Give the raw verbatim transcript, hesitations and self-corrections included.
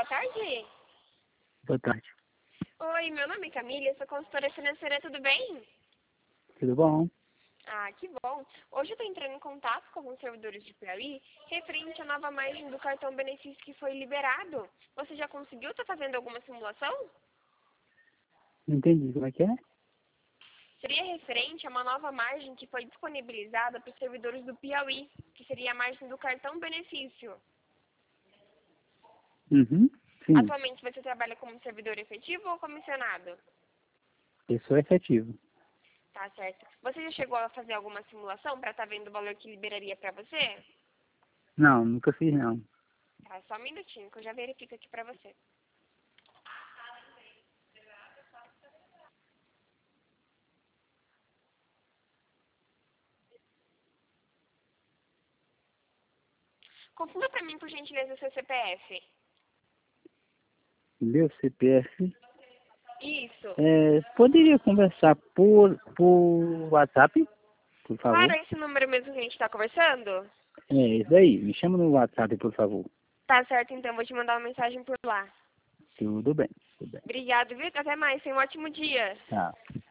boa tarde. Boa tarde. Oi, meu nome é Camila, eu sou consultora financeira, tudo bem? Tudo bom? Ah, que bom. Hoje eu estou entrando em contato com alguns servidores de Piauí referente à nova margem do cartão benefício que foi liberado. Você já conseguiu estar fazendo alguma simulação? Não entendi. Como é que é? Seria referente a uma nova margem que foi disponibilizada para os servidores do Piauí, que seria a margem do cartão benefício. Uhum. Sim. Atualmente você trabalha como servidor efetivo ou comissionado? Eu sou efetivo. Tá certo. Você já chegou a fazer alguma simulação para estar vendo o valor que liberaria para você? Não, nunca fiz não. Tá, só um minutinho que eu já verifico aqui para você. Confirma para mim, por gentileza, o seu C P F. Meu C P F. Isso. É, poderia conversar por, por WhatsApp, por Claro, favor? é esse número mesmo que a gente está conversando? É, isso aí. Me chama no WhatsApp, por favor. Tá certo, então. Vou te mandar uma mensagem por lá. Tudo bem. Tudo bem. Obrigado, viu? Até mais. Tenha um ótimo dia. Tchau.